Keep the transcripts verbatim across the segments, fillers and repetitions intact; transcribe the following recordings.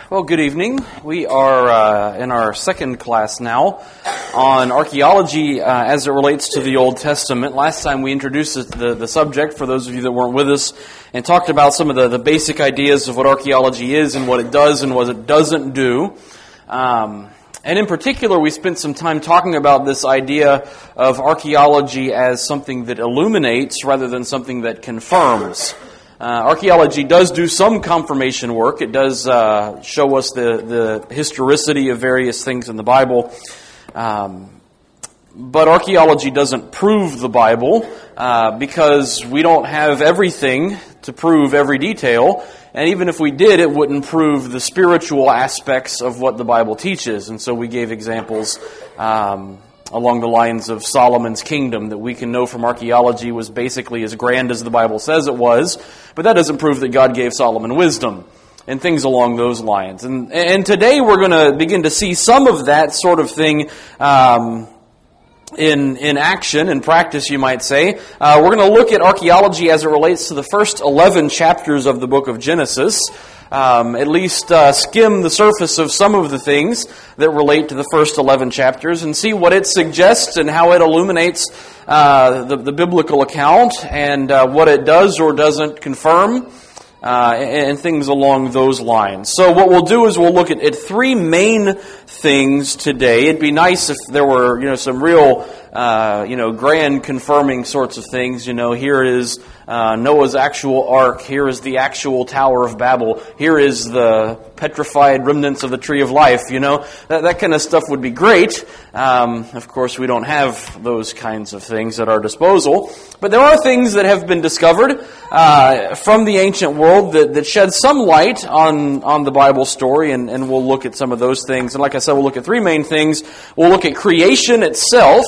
Well, good evening. We are uh, in our second class now on archaeology uh, as it relates to the Old Testament. Last time we introduced the, the subject, for those of you that weren't with us, and talked about some of the, the basic ideas of what archaeology is and what it does and what it doesn't do. Um, and in particular, we spent some time talking about this idea of archaeology as something that illuminates rather than something that confirms. Uh, archaeology does do some confirmation work. It does uh, show us the, the historicity of various things in the Bible. Um, but archaeology doesn't prove the Bible uh, because we don't have everything to prove every detail. And even if we did, it wouldn't prove the spiritual aspects of what the Bible teaches. And so we gave examples um along the lines of Solomon's kingdom that we can know from archaeology was basically as grand as the Bible says it was, but that doesn't prove that God gave Solomon wisdom, and things along those lines. And and today we're going to begin to see some of that sort of thing um, in in action, in practice, you might say. Uh, we're going to look at archaeology as it relates to the first eleven chapters of the book of Genesis. Um, at least uh, skim the surface of some of the things that relate to the first eleven chapters and see what it suggests and how it illuminates uh, the, the biblical account and uh, what it does or doesn't confirm uh, and, and things along those lines. So what we'll do is we'll look at, at three main things today. It'd be nice if there were, you know, some real, uh, you know, grand confirming sorts of things. You know, here is Uh, Noah's actual ark. Here is the actual Tower of Babel. Here is the petrified remnants of the Tree of Life. You know, that, that kind of stuff would be great. Um, of course, we don't have those kinds of things at our disposal. But there are things that have been discovered uh, from the ancient world that, that shed some light on, on the Bible story, and, and we'll look at some of those things. And like I said, we'll look at three main things. We'll look at creation itself.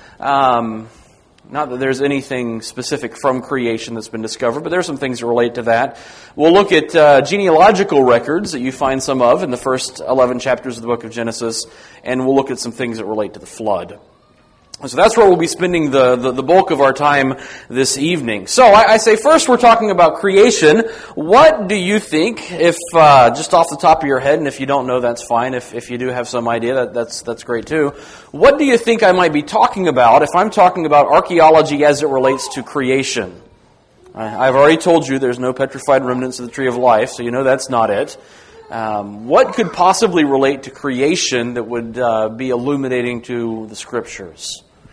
Um Not that there's anything specific from creation that's been discovered, but there are some things that relate to that. We'll look at uh, genealogical records that you find some of in the first eleven chapters of the book of Genesis, and we'll look at some things that relate to the flood. So that's where we'll be spending the, the, the bulk of our time this evening. So I, I say first we're talking about creation. What do you think, if uh, just off the top of your head, and if you don't know, that's fine. If if you do have some idea, that, that's that's great too. What do you think I might be talking about if I'm talking about archaeology as it relates to creation? I, I've already told you there's no petrified remnants of the Tree of Life, so you know that's not it. Um, what could possibly relate to creation that would uh, be illuminating to the Scriptures?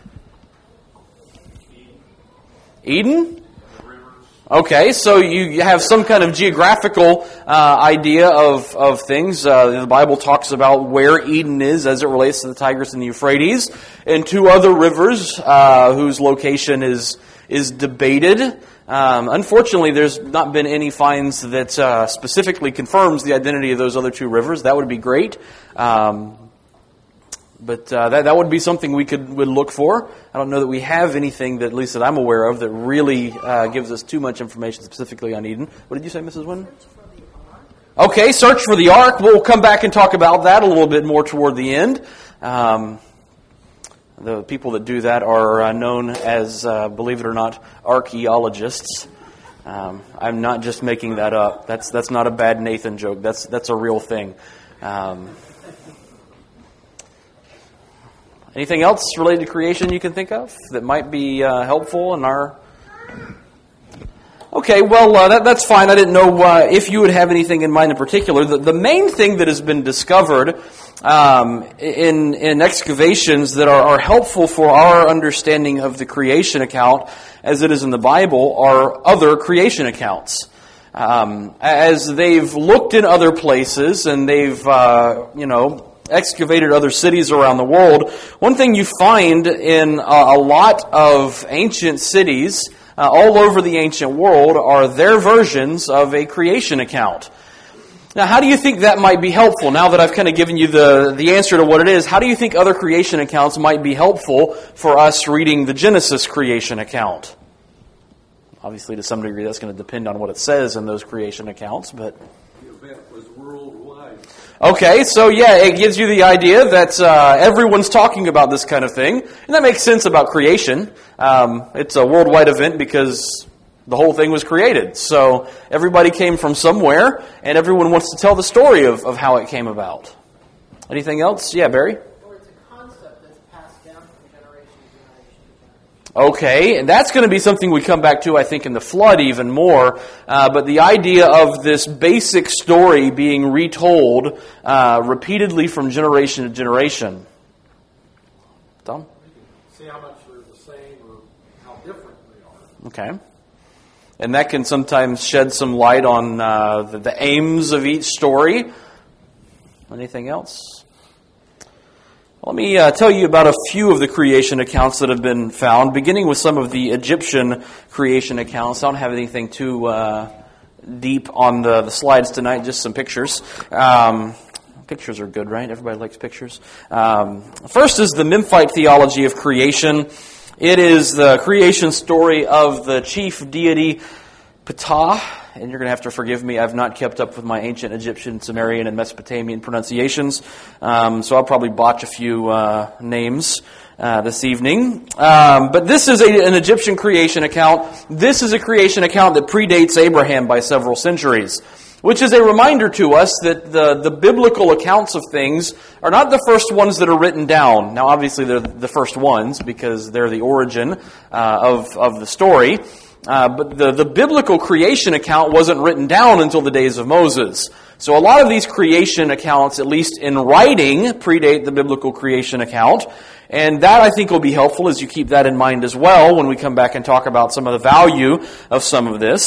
Eden? Okay, so you have some kind of geographical uh, idea of, of things. Uh, the Bible talks about where Eden is as it relates to the Tigris and the Euphrates, and two other rivers uh, whose location is is debated. Um, unfortunately, there's not been any finds that uh, specifically confirms the identity of those other two rivers. That would be great. Um, But uh, that that would be something we could would look for. I don't know that we have anything that, at least that I'm aware of, that really uh, gives us too much information specifically on Eden. What did you say, Missus Wynn? Okay, search for the ark. We'll come back and talk about that a little bit more toward the end. Um, the people that do that are uh, known as, uh, believe it or not, archaeologists. Um, I'm not just making that up. That's that's not a bad Nathan joke. That's that's a real thing. Um, Anything else related to creation you can think of that might be uh, helpful in our... Okay, well, uh, that, that's fine. I didn't know uh, if you would have anything in mind in particular. The, the main thing that has been discovered um, in, in excavations that are, are helpful for our understanding of the creation account, as it is in the Bible, are other creation accounts. Um, as they've looked in other places and they've, uh, you know... excavated other cities around the world, one thing you find in a, a lot of ancient cities uh, all over the ancient world are their versions of a creation account. Now, how do you think that might be helpful? Now that I've kind of given you the, the answer to what it is, how do you think other creation accounts might be helpful for us reading the Genesis creation account? Obviously, to some degree, that's going to depend on what it says in those creation accounts, but... The event was worldwide. Okay, so yeah, it gives you the idea that uh, everyone's talking about this kind of thing, and that makes sense about creation. Um, it's a worldwide event because The whole thing was created. So everybody came from somewhere, and everyone wants to tell the story of, of how it came about. Anything else? Yeah, Barry? Or it's a concept that's passed down from generation to generation to generation. Okay, and that's going to be something we come back to, I think, in the flood even more. Uh, but the idea of this basic story being retold uh, repeatedly from generation to generation. Tom? See how much they're the same or how different they are. Okay. And that can sometimes shed some light on uh, the, the aims of each story. Anything else? Let me uh, tell you about a few of the creation accounts that have been found, beginning with some of the Egyptian creation accounts. I don't have anything too uh, deep on the, the slides tonight, just some pictures. Um, pictures are good, right? Everybody likes pictures. Um, first is the Memphite theology of creation. It is the creation story of the chief deity Ptah, and you're going to have to forgive me. I've not kept up with my ancient Egyptian, Sumerian, and Mesopotamian pronunciations, um, so I'll probably botch a few uh, names uh, this evening. Um, but this is a, an Egyptian creation account. This is a creation account that predates Abraham by several centuries, which is a reminder to us that the, the biblical accounts of things are not the first ones that are written down. Now, obviously, they're the first ones because they're the origin uh, of, of the story. Uh, but the, the biblical creation account wasn't written down until the days of Moses. So a lot of these creation accounts, at least in writing, predate the biblical creation account. And that, I think, will be helpful as you keep that in mind as well when we come back and talk about some of the value of some of this.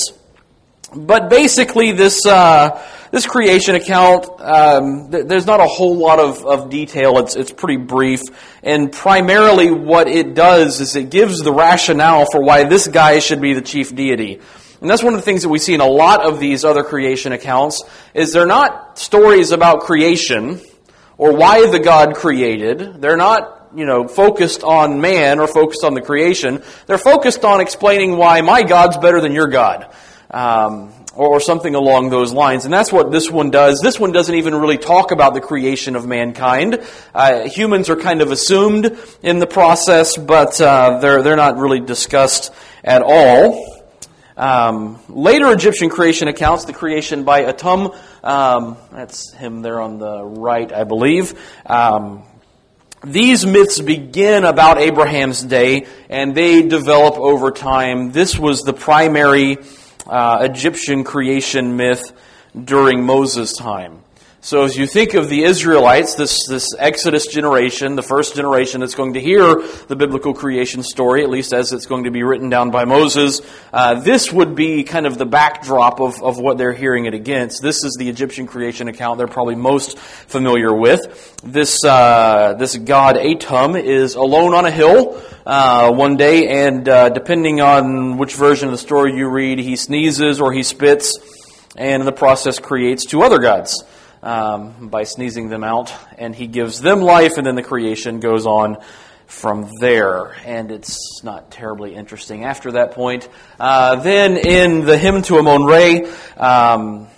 But basically, this uh, this creation account, um, th- there's not a whole lot of, of detail. It's it's pretty brief, and primarily what it does is it gives the rationale for why this guy should be the chief deity. And that's one of the things that we see in a lot of these other creation accounts, is they're not stories about creation or why the God created. They're not, you know, focused on man or focused on the creation. They're focused on explaining why my God's better than your God. Um, or, or something along those lines. And that's what this one does. This one doesn't even really talk about the creation of mankind. Uh, humans are kind of assumed in the process, but uh, they're they're not really discussed at all. Um, later Egyptian creation accounts, the creation by Atum, um, that's him there on the right, I believe. Um, These myths begin about Abraham's day, and they develop over time. This was the primary Uh, Egyptian creation myth during Moses' time. So as you think of the Israelites, this, this Exodus generation, the first generation that's going to hear the biblical creation story, at least as it's going to be written down by Moses, uh, this would be kind of the backdrop of, of what they're hearing it against. This is the Egyptian creation account they're probably most familiar with. This, uh, this god Atum is alone on a hill Uh, one day, and uh, depending on which version of the story you read, he sneezes or he spits, and in the process creates two other gods um, by sneezing them out, and he gives them life, and then the creation goes on from there, and it's not terribly interesting after that point. Uh, then in the Hymn to Amon-Ra, um,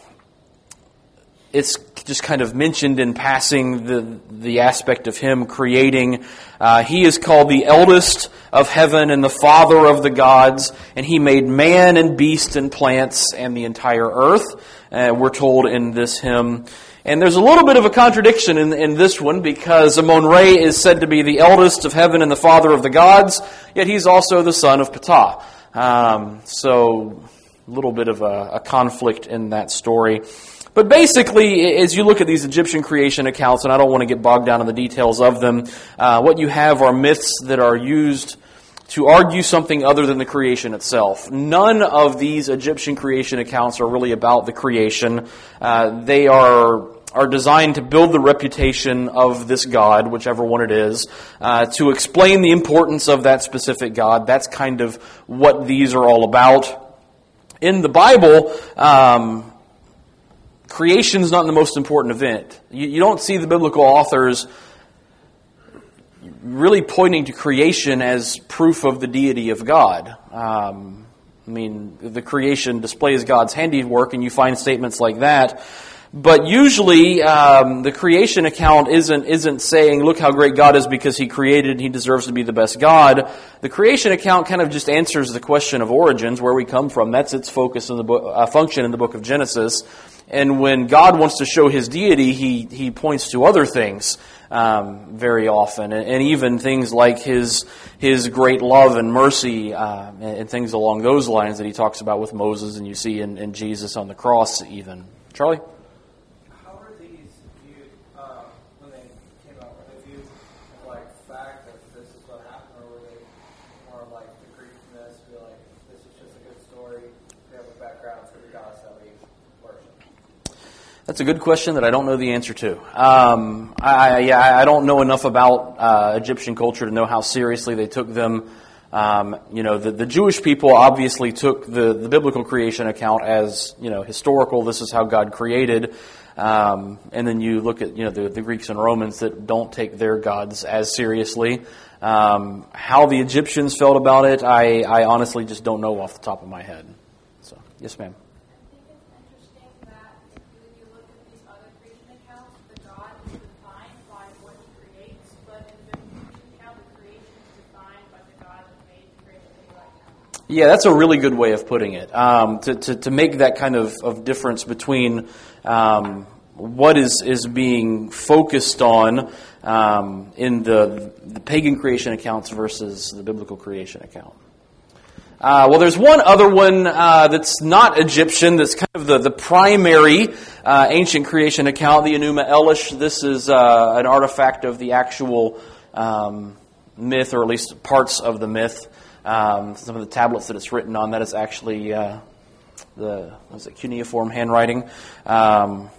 it's just kind of mentioned in passing the the aspect of him creating. Uh, he is called the eldest of heaven and the father of the gods, and he made man and beast and plants and the entire earth, uh, we're told in this hymn. And there's a little bit of a contradiction in, in this one, because Amon-Ra is said to be the eldest of heaven and the father of the gods, yet he's also the son of Ptah. Um, so a little bit of a, a conflict in that story. But basically, as you look at these Egyptian creation accounts, and I don't want to get bogged down in the details of them, uh, what you have are myths that are used to argue something other than the creation itself. None of these Egyptian creation accounts are really about the creation. Uh, they are are designed to build the reputation of this God, whichever one it is, uh, to explain the importance of that specific God. That's kind of what these are all about. In the Bible, um, creation is not the most important event. You, you don't see the biblical authors really pointing to creation as proof of the deity of God. Um, I mean, the creation displays God's handiwork, and you find statements like that. But usually, um, the creation account isn't isn't saying, look how great God is because He created and He deserves to be the best God. The creation account kind of just answers the question of origins, where we come from. That's its focus in the book, uh, function in the book of Genesis. And when God wants to show His deity, He He points to other things um, very often, and, and even things like His His great love and mercy uh, and, and things along those lines that He talks about with Moses, and you see in, in Jesus on the cross even. Charlie? That's a good question that I don't know the answer to. Um, I, yeah, I don't know enough about uh, Egyptian culture to know how seriously they took them. Um, you know, the, the Jewish people obviously took the, the biblical creation account as, you know, historical. This is how God created. Um, and then you look at, you know, the, the Greeks and Romans that don't take their gods as seriously. Um, how the Egyptians felt about it, I, I honestly just don't know off the top of my head. So, yes, ma'am. Yeah, that's a really good way of putting it. Um, to, to, to make that kind of, of difference between um, what is, is being focused on um, in the, the pagan creation accounts versus the biblical creation account. Uh, well, there's one other one uh, that's not Egyptian, that's kind of the, the primary uh, ancient creation account, the Enuma Elish. This is uh, an artifact of the actual um, myth, or at least parts of the myth. Um, some of the tablets that it's written on, that is actually uh, the what is it, cuneiform handwriting. Um,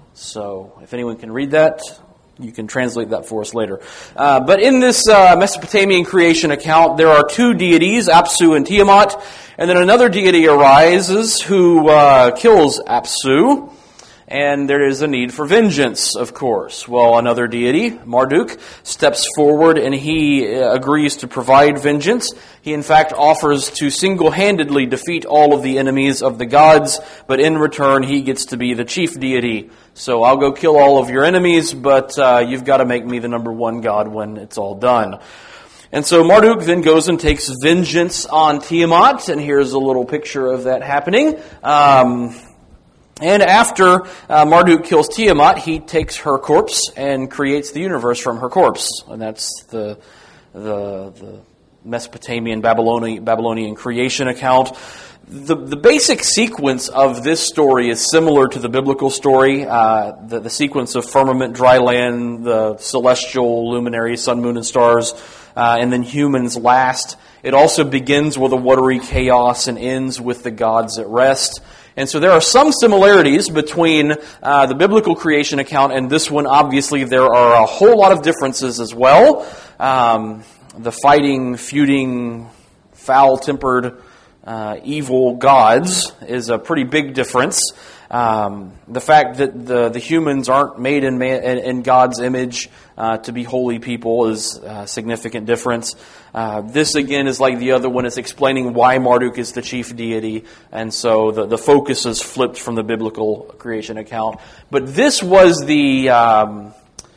so if anyone can read that, you can translate that for us later. Uh, but in this uh, Mesopotamian creation account, there are two deities, Apsu and Tiamat, and then another deity arises who uh, kills Apsu. And there is a need for vengeance, of course. Well, another deity, Marduk, steps forward and he agrees to provide vengeance. He, in fact, offers to single-handedly defeat all of the enemies of the gods, but in return, he gets to be the chief deity. So I'll go kill all of your enemies, but uh, you've got to make me the number one god when it's all done. And so Marduk then goes and takes vengeance on Tiamat, and here's a little picture of that happening. Um... And after uh, Marduk kills Tiamat, he takes her corpse and creates the universe from her corpse. And that's the the, the Mesopotamian Babylonian, Babylonian creation account. The, the basic sequence of this story is similar to the biblical story. Uh, the, the sequence of firmament, dry land, the celestial luminaries, sun, moon, and stars, uh, and then humans last. It also begins with a watery chaos and ends with the gods at rest. And so there are some similarities between uh, the biblical creation account and this one. Obviously, there are a whole lot of differences as well. Um, the fighting, feuding, foul-tempered, uh, evil gods is a pretty big difference. Um, the fact that the, the humans aren't made in, man, in, in God's image uh, to be holy people is a significant difference. Uh, this, again, is like the other one. It's explaining why Marduk is the chief deity, and so the, the focus is flipped from the biblical creation account. But this was the um,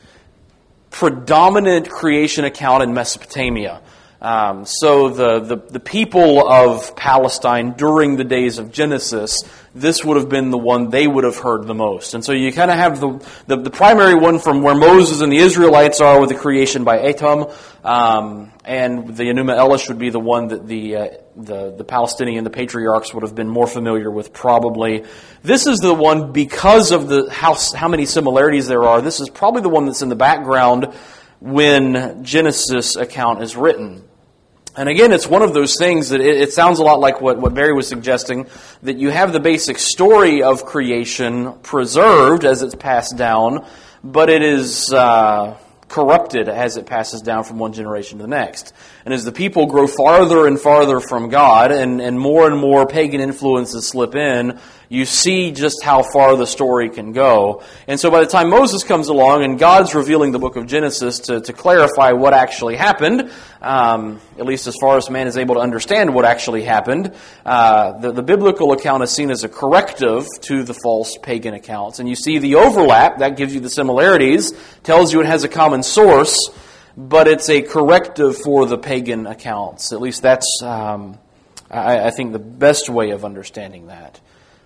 predominant creation account in Mesopotamia. Um, so the, the, the people of Palestine during the days of Genesis, this would have been the one they would have heard the most. And so you kind of have the, the, the primary one from where Moses and the Israelites are with the creation by Atum, um, and the Enuma Elish would be the one that the, uh, the, the Palestinian, the patriarchs would have been more familiar with probably. This is the one, because of the how, how many similarities there are, this is probably the one that's in the background when Genesis account is written. And again, it's one of those things that it, it sounds a lot like what, what Barry was suggesting, that you have the basic story of creation preserved as it's passed down, but it is uh, corrupted as it passes down from one generation to the next. And as the people grow farther and farther from God, and, and more and more pagan influences slip in, you see just how far the story can go. And so by the time Moses comes along and God's revealing the book of Genesis to, to clarify what actually happened, um, at least as far as man is able to understand what actually happened, uh, the, the biblical account is seen as a corrective to the false pagan accounts. And you see the overlap, that gives you the similarities, tells you it has a common source, but it's a corrective for the pagan accounts. At least that's, um, I, I think, the best way of understanding that.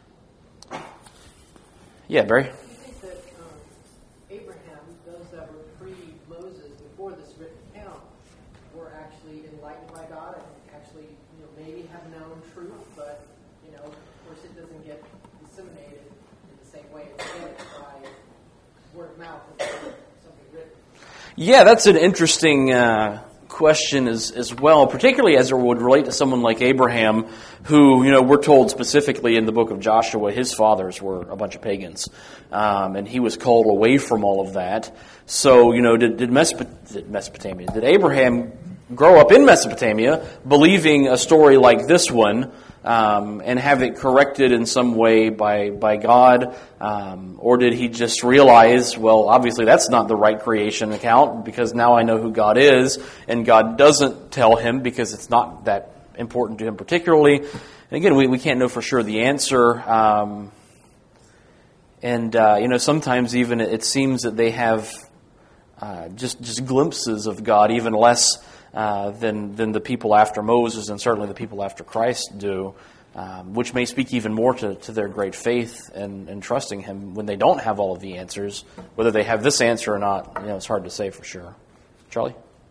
Yeah, Barry? Do you think that um, Abraham, those that were pre-Moses, before this written account, were actually enlightened by God and actually, you know, maybe have known truth, but, you know, of course it doesn't get disseminated in the same way as it gets by word of mouth and something written? Yeah, that's an interesting uh, question as as well, particularly as it would relate to someone like Abraham, who, you know, we're told specifically in the book of Joshua, his fathers were a bunch of pagans, um, and he was called away from all of that. So, you know, did, did Mesopotamia, did Abraham grow up in Mesopotamia believing a story like this one, um, and have it corrected in some way by by God, um, or did he just realize, well, obviously that's not the right creation account because now I know who God is, and God doesn't tell him because it's not that important to him particularly. And again, we, we can't know for sure the answer. Um, and, uh, you know, sometimes even it seems that they have uh, just just glimpses of God, even less uh, than, than the people after Moses and certainly the people after Christ do, um, which may speak even more to, to their great faith and, and trusting him when they don't have all of the answers. Whether they have this answer or not, you know, it's hard to say for sure. Charlie?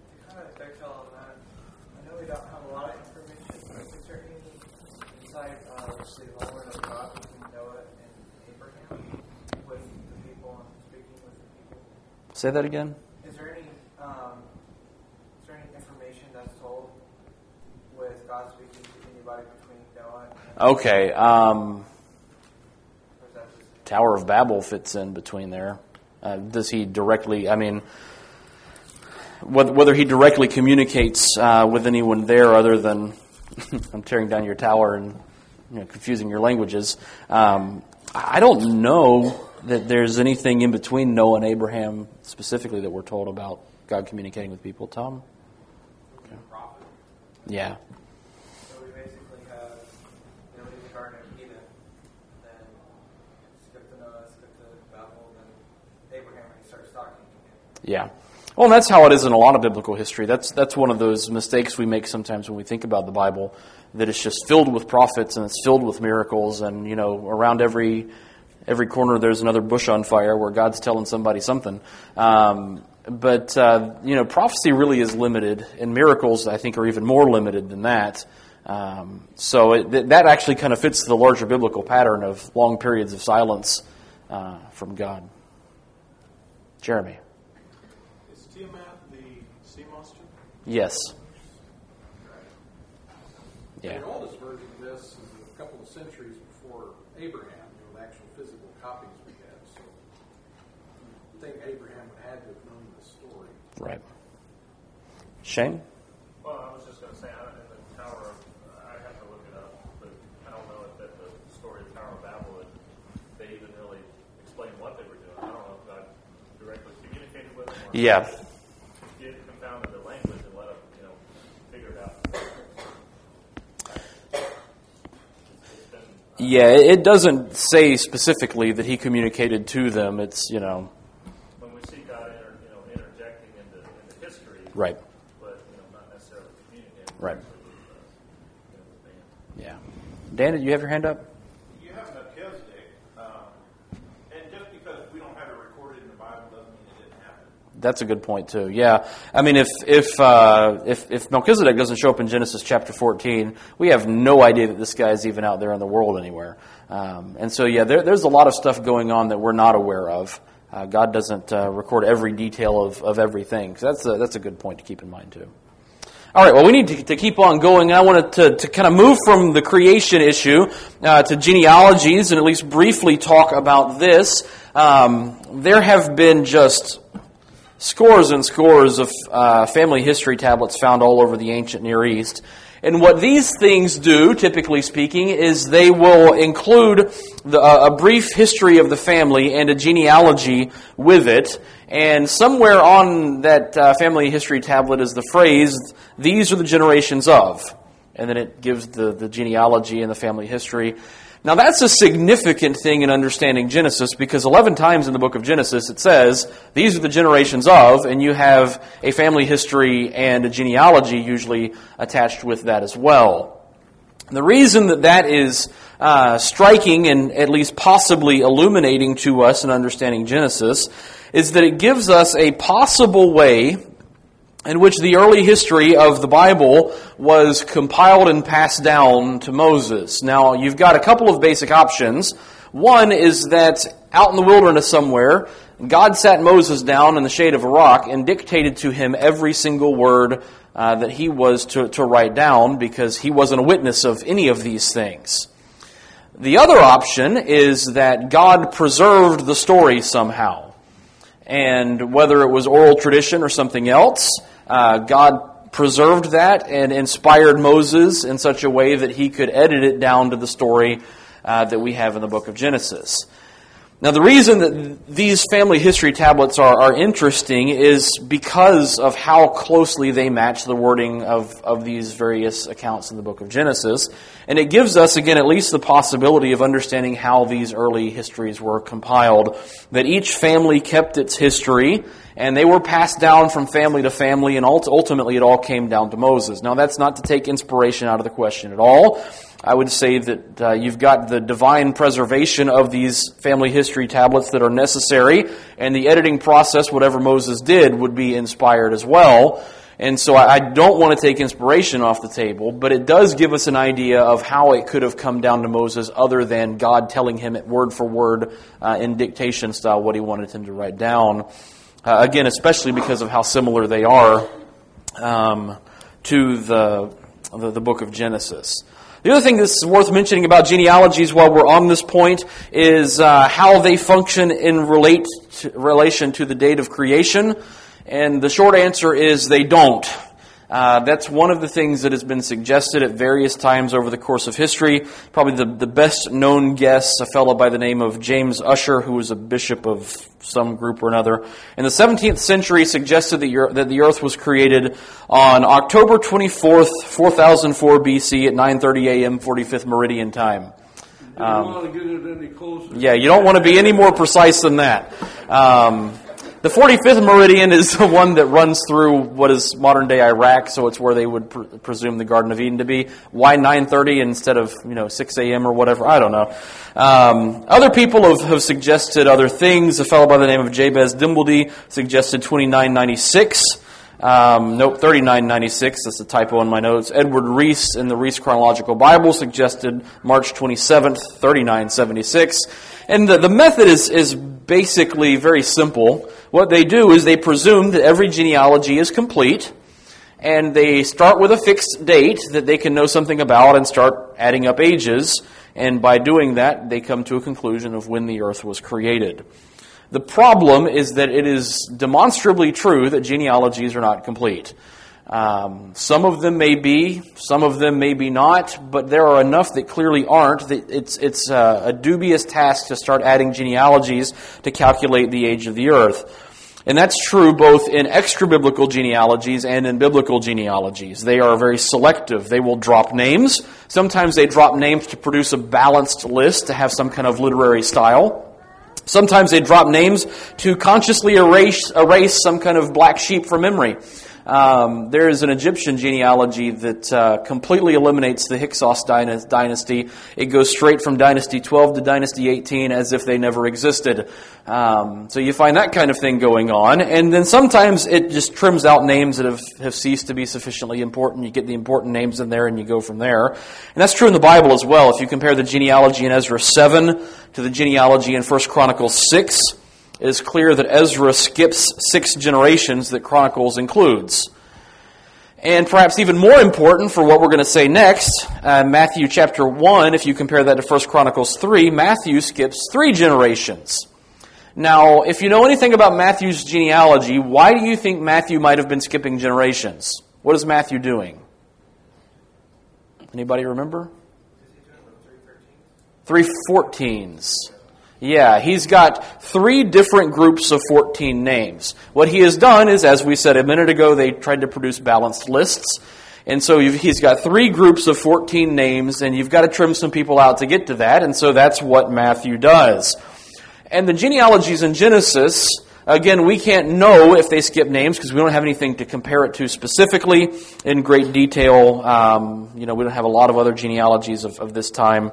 Say that again. Is there any um, is there any information that's told with God speaking to anybody between Noah and Okay. Um, Tower of Babel fits in between there. Uh, does he directly? I mean, whether, whether he directly communicates uh, with anyone there other than I'm tearing down your tower and, you know, confusing your languages. Um, I don't know that there's anything in between Noah and Abraham specifically that we're told about God communicating with people. Tom? Okay. Yeah. So we basically have, you know, in the Garden of Eden, then skip to Noah, skip to Babel, then Abraham, and he starts talking to him. Yeah. Well, and that's how it is in a lot of biblical history. That's that's one of those mistakes we make sometimes when we think about the Bible, that it's just filled with prophets and it's filled with miracles, and, you know, around every every corner there's another bush on fire where God's telling somebody something. Um, but, uh, you know, prophecy really is limited, and miracles, I think, are even more limited than that. Um, so it, that actually kind of fits the larger biblical pattern of long periods of silence uh, from God. Jeremy? Is Tiamat the sea monster? Yes. Yeah. The oldest version of this is a couple of centuries before Abraham, you know, the actual physical copies we have. So I think Abraham would had to have known this story. Right. Shane? Well, I was just going to say, I- in the Tower of, I have to look it up, but I don't know if at the story of Tower of Babel, if they even really explain what they were doing. I don't know if God directly communicated with them or Yeah. did confounded the language and let them, you know, figure it out. It's been, uh, Yeah, it doesn't say specifically that he communicated to them. It's, you know, when we see God, inter, you know, interjecting into, into history, right, but, you know, not necessarily communicating. Right. directly with, uh, you know, the man. yeah. Dan, did you have your hand up? You have Melchizedek, um, and just because we don't have it recorded in the Bible doesn't mean it didn't happen. That's a good point too. Yeah, I mean, if if uh, if if Melchizedek doesn't show up in Genesis chapter fourteen, we have no idea that this guy is even out there in the world anywhere. Um, and so, yeah, there, there's a lot of stuff going on that we're not aware of. Uh, God doesn't uh, record every detail of, of everything. So that's a, that's a good point to keep in mind too. All right, well, we need to, to keep on going. I wanted to, to kind of move from the creation issue uh, to genealogies and at least briefly talk about this. Um, there have been just scores and scores of uh, family history tablets found all over the ancient Near East. And what these things do, typically speaking, is they will include the, uh, a brief history of the family and a genealogy with it. And somewhere on that uh, family history tablet is the phrase, "These are the generations of." And then it gives the, the genealogy and the family history. Now that's a significant thing in understanding Genesis, because eleven times in the book of Genesis it says, "These are the generations of," and you have a family history and a genealogy usually attached with that as well. The reason that that is uh, striking and at least possibly illuminating to us in understanding Genesis is that it gives us a possible way in which the early history of the Bible was compiled and passed down to Moses. Now, you've got a couple of basic options. One is that out in the wilderness somewhere, God sat Moses down in the shade of a rock and dictated to him every single word uh, that he was to, to write down, because he wasn't a witness of any of these things. The other option is that God preserved the story somehow. And whether it was oral tradition or something else, uh, God preserved that and inspired Moses in such a way that he could edit it down to the story uh, that we have in the book of Genesis. Now, the reason that these family history tablets are, are interesting is because of how closely they match the wording of, of these various accounts in the book of Genesis. And it gives us, again, at least the possibility of understanding how these early histories were compiled. That each family kept its history, and they were passed down from family to family, and ultimately it all came down to Moses. Now, that's not to take inspiration out of the question at all. I would say that uh, you've got the divine preservation of these family history tablets that are necessary, and the editing process, whatever Moses did, would be inspired as well. And so I don't want to take inspiration off the table, but it does give us an idea of how it could have come down to Moses other than God telling him it word for word uh, in dictation style what he wanted him to write down. Uh, again, especially because of how similar they are um, to the, the the book of Genesis. The other thing that's worth mentioning about genealogies while we're on this point is uh, how they function in relate to, relation to the date of creation. And the short answer is they don't. Uh, that's one of the things that has been suggested at various times over the course of history. Probably the, the best known guess, a fellow by the name of James Ussher, who was a bishop of some group or another, in the seventeenth century suggested that, that the earth was created on October twenty-fourth, four thousand four B C at nine thirty a.m. forty-fifth meridian time. You don't um, want to get it any closer. Yeah, you don't want to be any more precise than that. Um, The forty-fifth meridian is the one that runs through what is modern-day Iraq, so it's where they would pr- presume the Garden of Eden to be. Why nine thirty instead of, you know, six a.m. or whatever? I don't know. Um, other people have, have suggested other things. A fellow by the name of Jabez Dimbleby suggested twenty-nine ninety-six. Um, nope, thirty-nine ninety-six. That's a typo in my notes. Edward Reese in the Reese Chronological Bible suggested March twenty-seventh, thirty-nine seventy-six. And the, the method is, is basically very simple. What they do is they presume that every genealogy is complete, and they start with a fixed date that they can know something about and start adding up ages. And by doing that, they come to a conclusion of when the earth was created. The problem is that it is demonstrably true that genealogies are not complete. Um, some of them may be, some of them may be not, but there are enough that clearly aren't. That it's it's a, a dubious task to start adding genealogies to calculate the age of the earth. And that's true both in extra-biblical genealogies and in biblical genealogies. They are very selective. They will drop names. Sometimes they drop names to produce a balanced list, to have some kind of literary style. Sometimes they drop names to consciously erase, erase some kind of black sheep from memory. Um, there is an Egyptian genealogy that uh, completely eliminates the Hyksos dynasty. It goes straight from Dynasty twelve to Dynasty eighteen as if they never existed. Um, so you find that kind of thing going on. And then sometimes it just trims out names that have, have ceased to be sufficiently important. You get the important names in there and you go from there. And that's true in the Bible as well. If you compare the genealogy in Ezra seven to the genealogy in First Chronicles six, it is clear that Ezra skips six generations that Chronicles includes. And perhaps even more important for what we're going to say next, uh, Matthew chapter one, if you compare that to First Chronicles three, Matthew skips three generations. Now, if you know anything about Matthew's genealogy, why do you think Matthew might have been skipping generations? What is Matthew doing? Anybody remember? Three fourteens. Yeah, he's got three different groups of fourteen names. What he has done is, as we said a minute ago, they tried to produce balanced lists. And so you've, he's got three groups of fourteen names, and you've got to trim some people out to get to that. And so that's what Matthew does. And the genealogies in Genesis, again, we can't know if they skip names because we don't have anything to compare it to specifically in great detail. Um, you know, we don't have a lot of other genealogies of, of this time.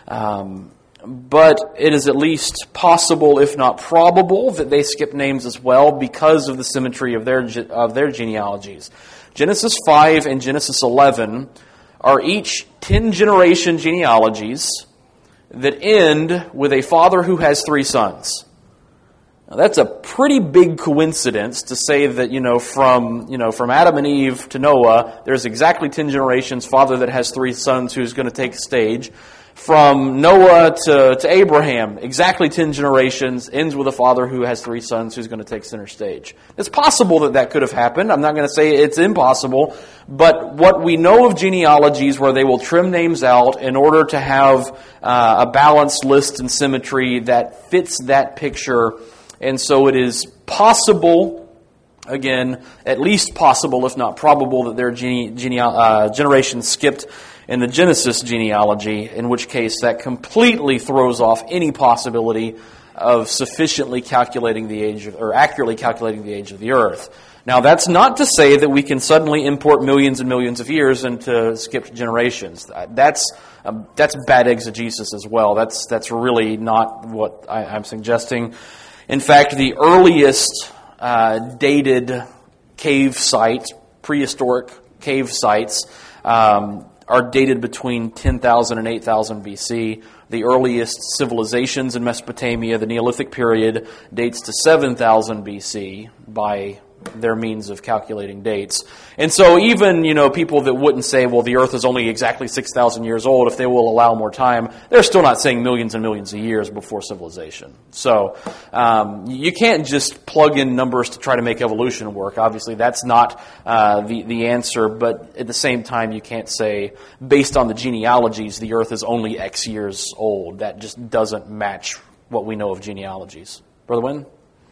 Um, but it is at least possible, if not probable, that they skip names as well because of the symmetry of their of their genealogies. Genesis five and Genesis eleven are each ten-generation genealogies that end with a father who has three sons. Now, that's a pretty big coincidence to say that, you know, from, you know, from Adam and Eve to Noah, there's exactly ten generations, father that has three sons who's going to take the stage. From Noah to, to Abraham, exactly ten generations, ends with a father who has three sons who's going to take center stage. It's possible that that could have happened. I'm not going to say it's impossible, but what we know of genealogies where they will trim names out in order to have uh, a balanced list and symmetry that fits that picture. And so it is possible, again, at least possible, if not probable, that their gene, gene, uh, generation skipped in the Genesis genealogy, in which case that completely throws off any possibility of sufficiently calculating the age of, or accurately calculating the age of the earth. Now, that's not to say that we can suddenly import millions and millions of years into skipped generations. That's um, that's bad exegesis as well. That's that's really not what I, I'm suggesting. In fact, the earliest uh, dated cave sites, prehistoric cave sites, um, are dated between ten thousand and eight thousand B C. The earliest civilizations in Mesopotamia, the Neolithic period, dates to seven thousand B C by their means of calculating dates. And so even, you know, people that wouldn't say, well, the earth is only exactly six thousand years old, if they will allow more time, they're still not saying millions and millions of years before civilization. So um, you can't just plug in numbers to try to make evolution work. Obviously, that's not uh, the, the answer, but at the same time, you can't say, based on the genealogies, the earth is only X years old. That just doesn't match what we know of genealogies. Brother Wynn?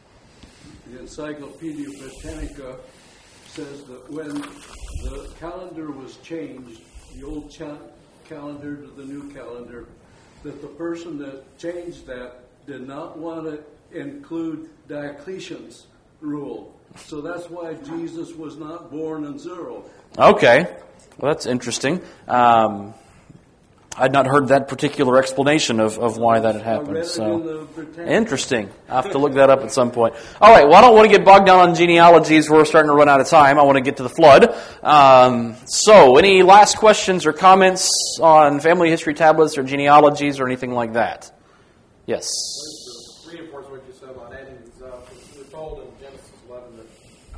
The Encyclopedia Britannica says that when the calendar was changed, the old cha- calendar to the new calendar, that the person that changed that did not want to include Diocletian's rule. So that's why Jesus was not born in zero. Okay. Well, that's interesting. Um, I'd not heard that particular explanation of, of why that had happened. So interesting. I have to look that up at some point. All right. Well, I don't want to get bogged down on genealogies. We're starting to run out of time. I want to get to the flood. Um, so, any last questions or comments on family history tablets or genealogies or anything like that? Yes. To reinforce what you said about adding these up, we're told in Genesis eleven that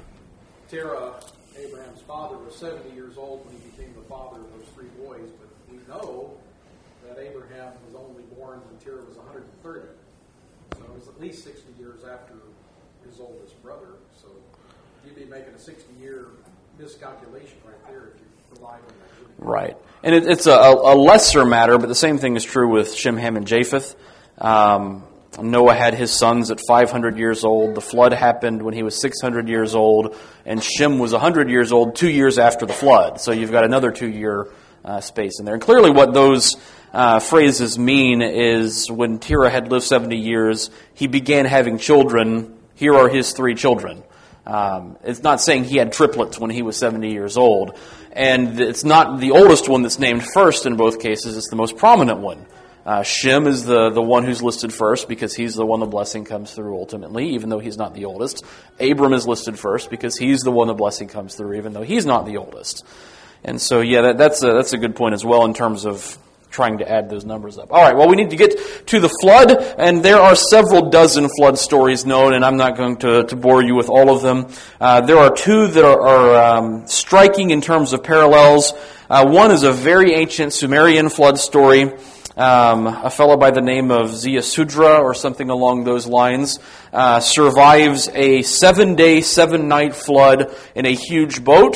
Terah, Abraham's father, was seventy years old when he became the father of those three boys. But we know that Abraham was only born when Terah was one hundred thirty. So it was at least sixty years after his oldest brother. So you'd be making a sixty-year miscalculation right there if you relied on that. Right. And it, it's a, a lesser matter, but the same thing is true with Shem, Ham, and Japheth. Um, Noah had his sons at five hundred years old. The flood happened when he was six hundred years old, and Shem was one hundred years old two years after the flood. So you've got another two-year uh, space in there. And clearly what those uh, phrases mean is when Terah had lived seventy years, he began having children. Here are his three children. Um, it's not saying he had triplets when he was seventy years old. And it's not the oldest one that's named first in both cases. It's the most prominent one. Uh, Shem is the, the one who's listed first because he's the one the blessing comes through ultimately, even though he's not the oldest. Abram is listed first because he's the one the blessing comes through, even though he's not the oldest. And so, yeah, that, that's a, that's a good point as well in terms of trying to add those numbers up. All right, well, we need to get to the flood, and there are several dozen flood stories known, and I'm not going to, to bore you with all of them. Uh, there are two that are, are um, striking in terms of parallels. Uh, one is a very ancient Sumerian flood story. Um, a fellow by the name of Ziusudra or something along those lines uh, survives a seven-day, seven-night flood in a huge boat.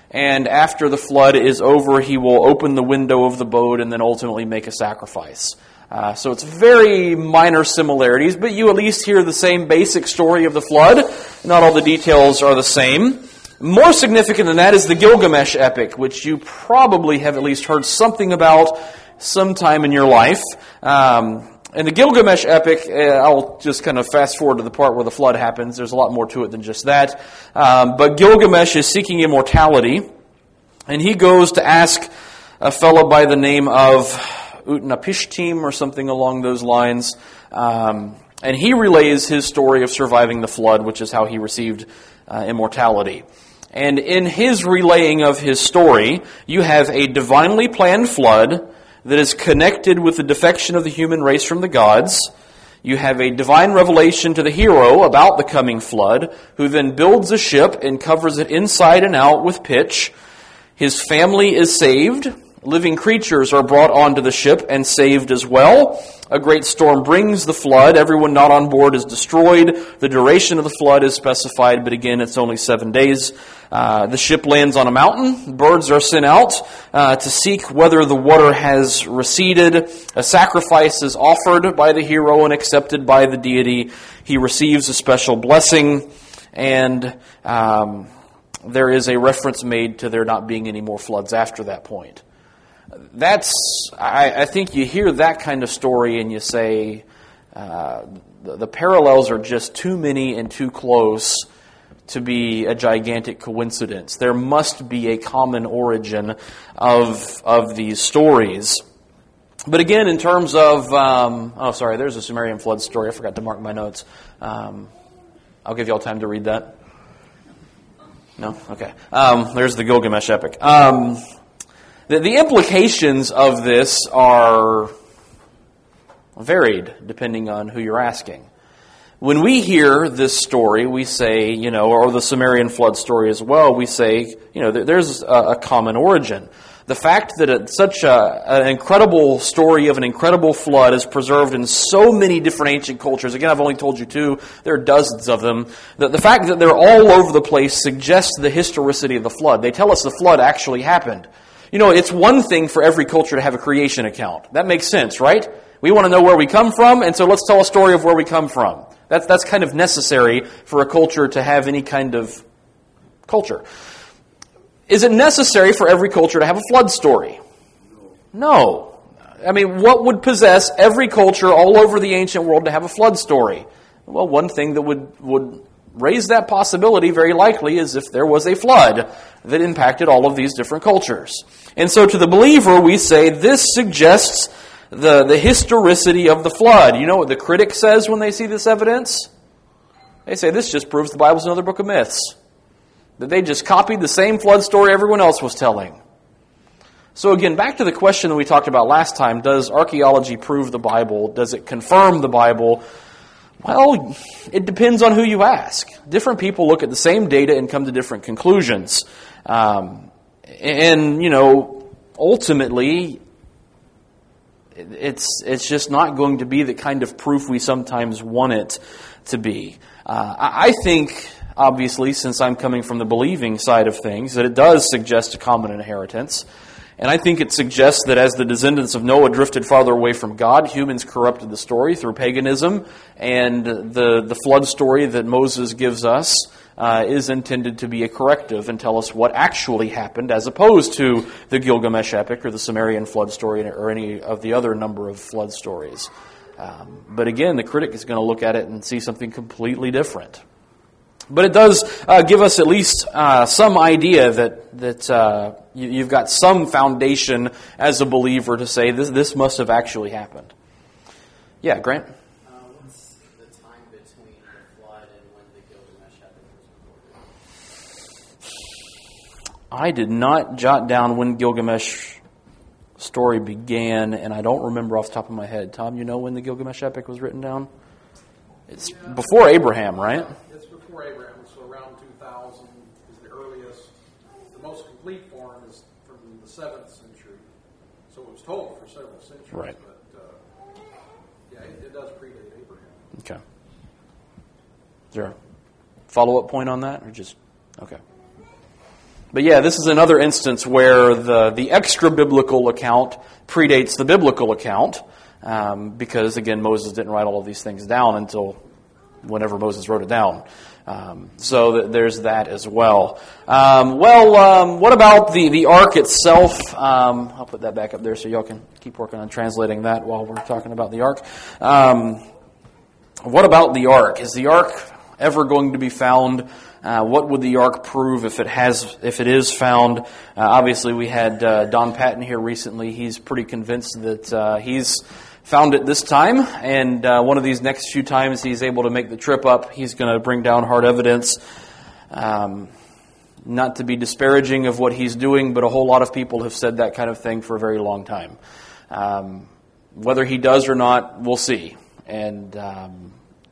And after the flood is over, he will open the window of the boat and then ultimately make a sacrifice. Uh, so it's very minor similarities, but you at least hear the same basic story of the flood. Not all the details are the same. More significant than that is the Gilgamesh epic, which you probably have at least heard something about sometime in your life. Um, and the Gilgamesh epic, uh, I'll just kind of fast forward to the part where the flood happens. There's a lot more to it than just that. Um, but Gilgamesh is seeking immortality, and he goes to ask a fellow by the name of Utnapishtim or something along those lines. Um, and he relays his story of surviving the flood, which is how he received uh, immortality. And in his relaying of his story, you have a divinely planned flood that is connected with the defection of the human race from the gods. You have a divine revelation to the hero about the coming flood, who then builds a ship and covers it inside and out with pitch. His family is saved. Living creatures are brought onto the ship and saved as well. A great storm brings the flood. Everyone not on board is destroyed. The duration of the flood is specified, but again, it's only seven days. Uh, the ship lands on a mountain. Birds are sent out uh, to seek whether the water has receded. A sacrifice is offered by the hero and accepted by the deity. He receives a special blessing, and um, there is a reference made to there not being any more floods after that point. That's, I, I think you hear that kind of story and you say, uh, the, the parallels are just too many and too close to be a gigantic coincidence. There must be a common origin of, of these stories. But again, in terms of, um, oh, sorry, there's a Sumerian flood story. I forgot to mark my notes. Um, I'll give you all time to read that. No? Okay. Um, there's the Gilgamesh epic. Um, The, the implications of this are varied depending on who you're asking. When we hear this story, we say, you know, or the Sumerian flood story as well, we say, you know, there's a, a common origin. The fact that it, such a, an incredible story of an incredible flood is preserved in so many different ancient cultures, again, I've only told you two, there are dozens of them, the, the fact that they're all over the place suggests the historicity of the flood. They tell us the flood actually happened. You know, it's one thing for every culture to have a creation account. That makes sense, right? We want to know where we come from, and so let's tell a story of where we come from. That's that's kind of necessary for a culture to have any kind of culture. Is it necessary for every culture to have a flood story? No. I mean, what would possess every culture all over the ancient world to have a flood story? Well, one thing that would would raise that possibility very likely is if there was a flood that impacted all of these different cultures. And so to the believer, we say this suggests the, the historicity of the flood. You know what the critic says when they see this evidence? They say this just proves the Bible's another book of myths. That they just copied the same flood story everyone else was telling. So again, back to the question that we talked about last time, does archaeology prove the Bible? Does it confirm the Bible? Well, it depends on who you ask. Different people look at the same data and come to different conclusions. Um, and, you know, ultimately, it's it's just not going to be the kind of proof we sometimes want it to be. Uh, I think, obviously, since I'm coming from the believing side of things, that it does suggest a common inheritance. And I think it suggests that as the descendants of Noah drifted farther away from God, humans corrupted the story through paganism, and the, the flood story that Moses gives us uh, is intended to be a corrective and tell us what actually happened, as opposed to the Gilgamesh epic or the Sumerian flood story or any of the other number of flood stories. Um, but again, the critic is going to look at it and see something completely different. But it does uh, give us at least uh, some idea that that uh, you, you've got some foundation as a believer to say this this must have actually happened. Yeah, Grant? Uh, what's the time between the flood and when the Gilgamesh epic was recorded? I did not jot down when Gilgamesh story began, and I don't remember off the top of my head. Tom, you know when the Gilgamesh epic was written down? It's yeah. before Abraham, right? Abraham, so around two thousand is the earliest. The most complete form is from the seventh century, so it was told for several centuries. Right. But uh, yeah, it, it does predate Abraham. Okay. Is there a follow-up point on that, or just okay? But yeah, this is another instance where the, the extra-biblical account predates the biblical account, um, because, again, Moses didn't write all of these things down until whenever Moses wrote it down. Um, so th- there's that as well. Um, well, um, what about the, the ark itself? Um, I'll put that back up there so y'all can keep working on translating that while we're talking about the ark. Um, what about the ark? Is the ark ever going to be found? Uh, what would the ark prove if it has, if it is found? Uh, obviously, we had uh, Don Patton here recently. He's pretty convinced that uh, he's found it this time, and uh, one of these next few times he's able to make the trip up, he's going to bring down hard evidence. Um, not to be disparaging of what he's doing, but a whole lot of people have said that kind of thing for a very long time. Um, whether he does or not, we'll see. And um,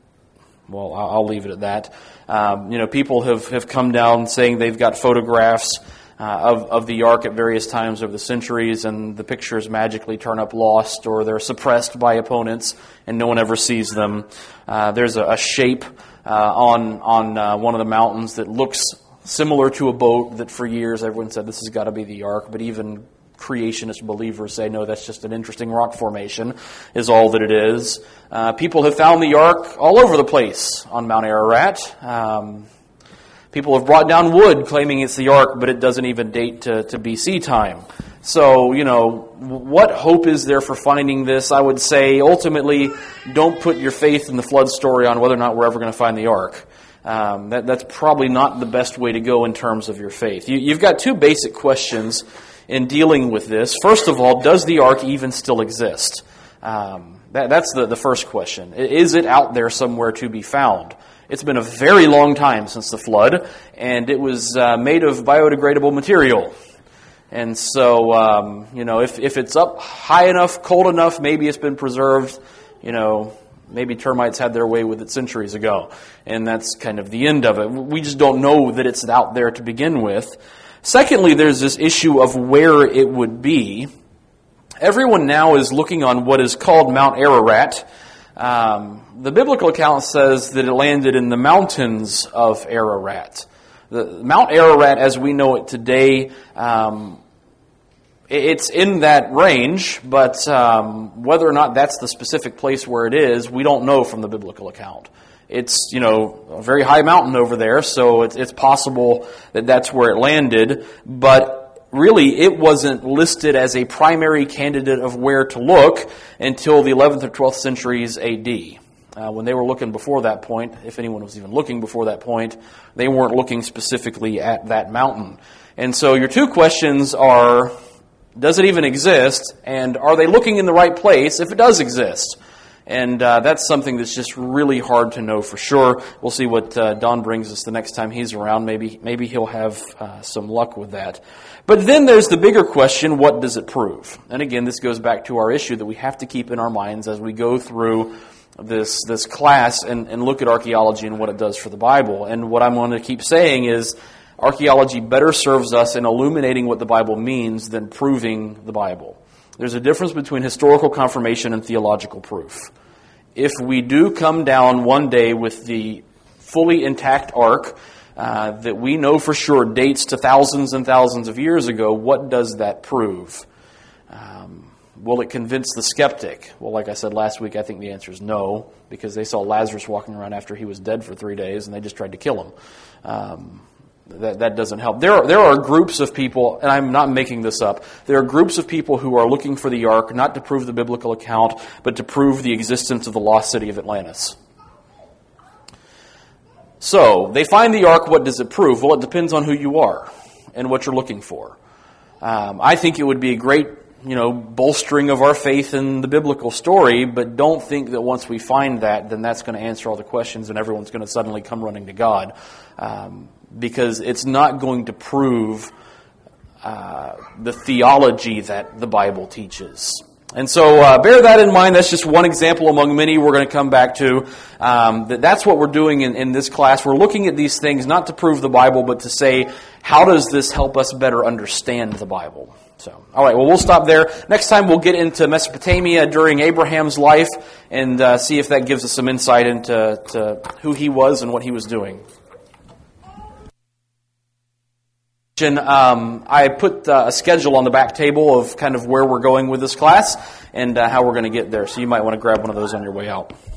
well, I'll leave it at that. Um, you know, people have, have come down saying they've got photographs Uh, of, of the ark at various times over the centuries, and the pictures magically turn up lost, or they're suppressed by opponents, and no one ever sees them. Uh, there's a, a shape uh, on on uh, one of the mountains that looks similar to a boat that for years everyone said this has got to be the ark, but even creationist believers say, no, that's just an interesting rock formation, is all that it is. Uh, people have found the ark all over the place on Mount Ararat. Um, People have brought down wood claiming it's the ark, but it doesn't even date to, to B C time. So, you know, what hope is there for finding this? I would say, ultimately, don't put your faith in the flood story on whether or not we're ever going to find the ark. Um, that, that's probably not the best way to go in terms of your faith. You, you've got two basic questions in dealing with this. First of all, does the ark even still exist? Um, that, that's the, the first question. Is it out there somewhere to be found? It's been a very long time since the flood, and it was uh, made of biodegradable material. And so, um, you know, if, if it's up high enough, cold enough, maybe it's been preserved. You know, maybe termites had their way with it centuries ago. And that's kind of the end of it. We just don't know that it's out there to begin with. Secondly, there's this issue of where it would be. Everyone now is looking on what is called Mount Ararat. Um, the biblical account says that it landed in the mountains of Ararat. The Mount Ararat, as we know it today, um, it's in that range, but um, whether or not that's the specific place where it is, we don't know from the biblical account. It's, you know, a very high mountain over there, so it's, it's possible that that's where it landed, but really, it wasn't listed as a primary candidate of where to look until the eleventh or twelfth centuries A D. Uh, when they were looking before that point, if anyone was even looking before that point, they weren't looking specifically at that mountain. And so your two questions are, does it even exist? And are they looking in the right place if it does exist? And uh, that's something that's just really hard to know for sure. We'll see what uh, Don brings us the next time he's around. Maybe maybe he'll have uh, some luck with that. But then there's the bigger question, what does it prove? And again, this goes back to our issue that we have to keep in our minds as we go through this this class and, and look at archaeology and what it does for the Bible. And what I'm going to keep saying is archaeology better serves us in illuminating what the Bible means than proving the Bible. There's a difference between historical confirmation and theological proof. If we do come down one day with the fully intact ark uh, that we know for sure dates to thousands and thousands of years ago, what does that prove? Um, will it convince the skeptic? Well, like I said last week, I think the answer is no, because they saw Lazarus walking around after he was dead for three days, and they just tried to kill him. Um, That that doesn't help. There are, there are groups of people, and I'm not making this up, there are groups of people who are looking for the ark, not to prove the biblical account, but to prove the existence of the lost city of Atlantis. So, they find the ark, what does it prove? Well, it depends on who you are and what you're looking for. Um, I think it would be a great, you know, bolstering of our faith in the biblical story, but don't think that once we find that, then that's going to answer all the questions and everyone's going to suddenly come running to God. Um, because it's not going to prove uh, the theology that the Bible teaches. And so uh, bear that in mind. That's just one example among many we're going to come back to. Um, that that's what we're doing in, in this class. We're looking at these things not to prove the Bible, but to say, how does this help us better understand the Bible? So, all right, well, we'll stop there. Next time we'll get into Mesopotamia during Abraham's life and uh, see if that gives us some insight into to who he was and what he was doing. Um, I put uh, a schedule on the back table of kind of where we're going with this class and uh, how we're going to get there. So you might want to grab one of those on your way out.